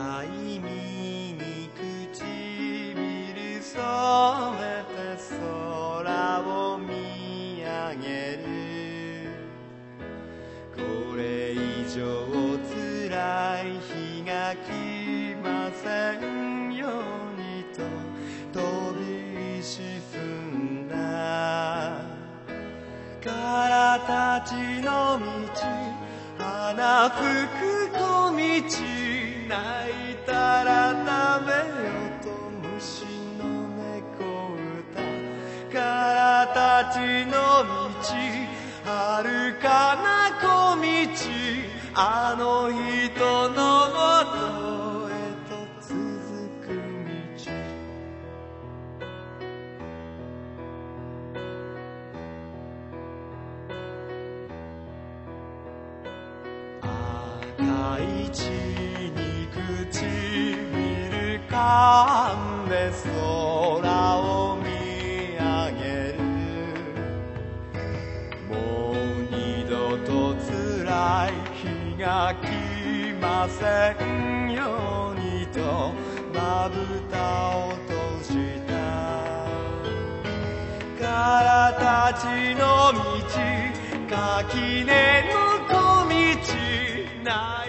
赤い実に唇染めて空を見上げる。これ以上辛い日が来ませんようにと飛び沈んだ。からたちの道、花吹く小道、泣いたら食べよと虫の猫歌。からたちの道、遥かな小道、あの人のもとへと続く道。赤い血に唇噛んで空を見上げる。もう二度と辛い日が来ませんようにとまぶたを閉じた。からたちの道、垣根の小道、